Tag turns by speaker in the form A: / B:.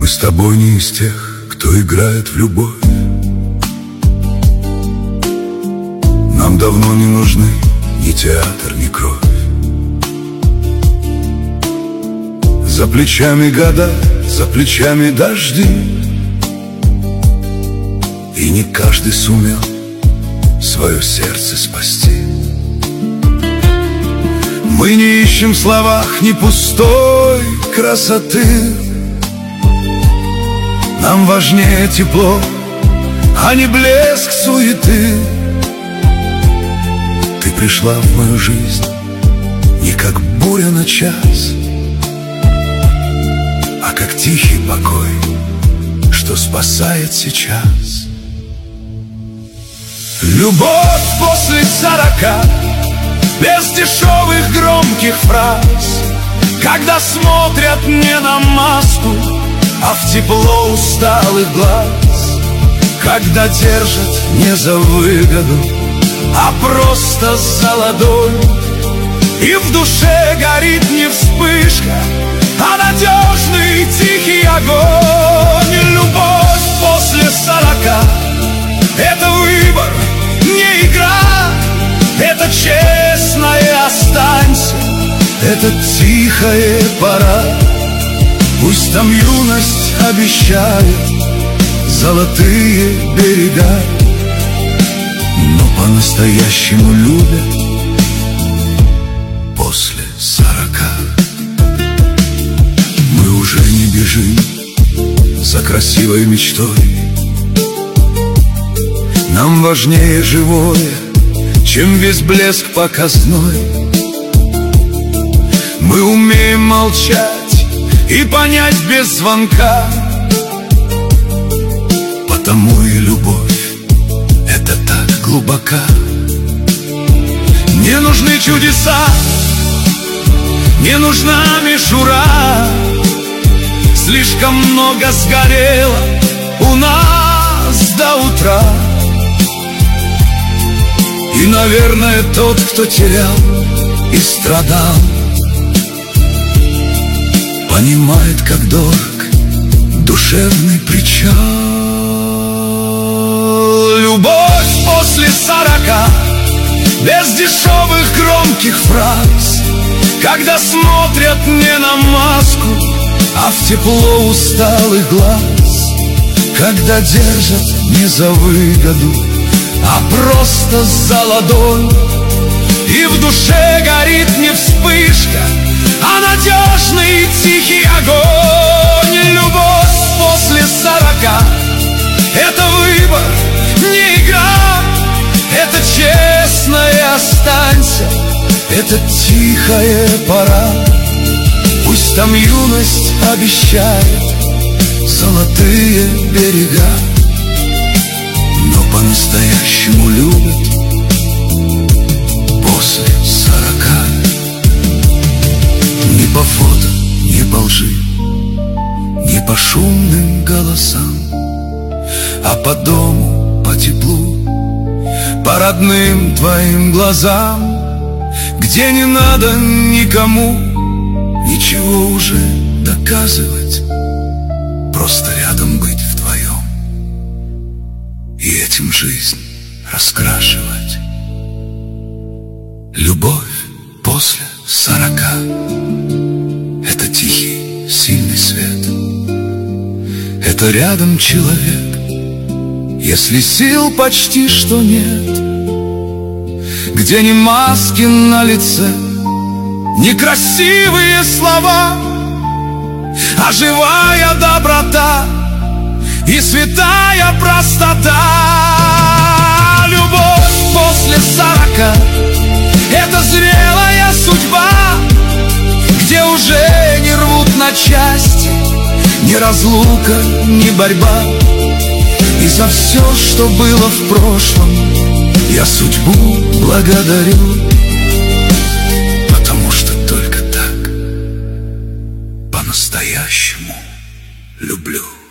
A: Мы с тобой не из тех, кто играет в любовь. Нам давно не нужны ни театр, ни кровь. За плечами года, за плечами дожди, и не каждый сумел свое сердце спасти. Мы не ищем в словах ни пустой красоты. Нам важнее тепло, а не блеск суеты. Ты пришла в мою жизнь не как буря на час, а как тихий покой, что спасает сейчас. Любовь после 40, без дешевых громких фраз, когда смотрят не на маску, а в тепло усталых глаз, когда держат не за выгоду, а просто за ладонь, и в душе горит не вспышка, а надежный тихий огонь. Любовь после 40 — это выбор, не игра, это честно и останься, это тихая пора. Пусть там юность обещает золотые берега, но по-настоящему любят после 40. Мы уже не бежим за красивой мечтой. Нам важнее живое, чем весь блеск показной. Мы умеем молчать и понять без звонка, потому и любовь — это так глубока. Не нужны чудеса, не нужна мишура, слишком много сгорело у нас до утра. И, наверное, тот, кто терял и страдал, понимает, как дорог душевный причал. Любовь после 40, без дешевых громких фраз, когда смотрят не на маску, а в тепло усталых глаз, когда держат не за выгоду, а просто за ладонь, и в душе горит не вспышка, а надежный тихий огонь. Любовь после 40 — это выбор, не игра, это честно и останься, это тихая пора. Пусть там юность обещает золотые берега, но по-настоящему любят после 40. Ни по фото, ни по лжи, ни по шумным голосам, а по дому, по теплу, по родным твоим глазам, где не надо никому ничего уже доказывать, просто рядом быть вдвоем и этим жизнь раскрашивать. Любовь после 40 — это тихий, сильный свет, это рядом человек, если сил почти что нет, где ни маски на лице, ни красивые слова, а живая доброта и святая простота. Любовь после 40 — это зрелая судьба, где уже не рвут на части ни разлука, ни борьба. И за все, что было в прошлом, я судьбу благодарю, потому что только так по-настоящему люблю.